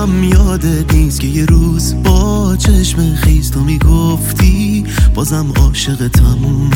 هم یادت نیست که یه روز با چشم خیز تو میگفتی بازم عاشقتم.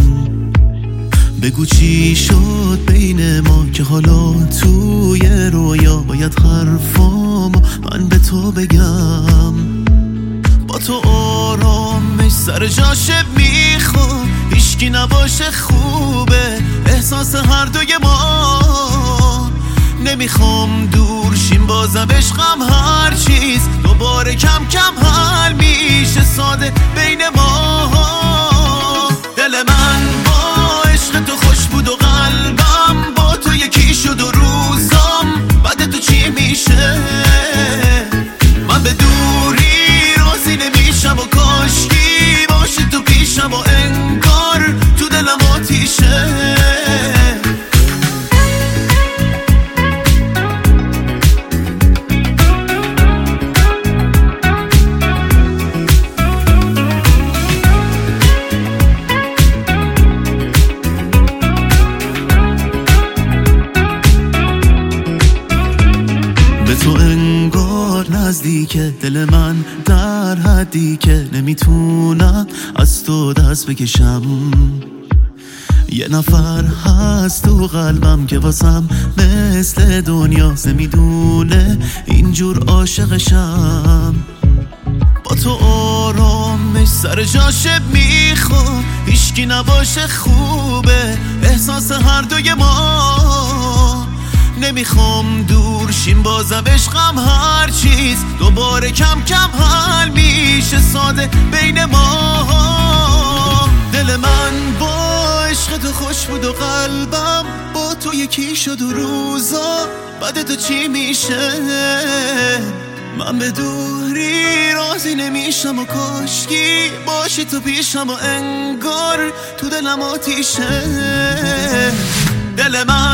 بگو چی شد بین ما که حالا توی رویا باید حرفامو من به تو بگم. با تو آرامش سر جاشه میخوام، هیچکی نباشه خوبه احساس هر دوی ما. نمیخوام دور شیم بازم عشقم هر چیز دوباره کم کم حل میشه ساده بین ما. دل من با عشق تو خوش بود و قلبم با تو یکی شد و روزام بعد تو چی میشه. من به دوری راضی نمیشم و کاشکی باشی تو پیشم و انگار تو دلم آتیشه. تو انگار نزدیکه دل من در حدی که نمیتونم از تو دست بکشم. یه نفر هست تو قلبم که واسم مثل دنیاست، نمیدونه اینجور عاشقشم. با تو آرامش سر جاشه میخوام، هیچکی نباشه خوبه احساس هر دوی ما. نمیخوام دور شیم بازم عشقم هر چیز دوباره کم کم حل میشه ساده بین ما. دل من با عشق تو خوش بود و قلبم با تو یکی شد و روزا بعد تو چی میشه. من به دوری راضی نمیشم و کاشکی باشی تو پیشم و انگار تو دلم آتیشه. دل من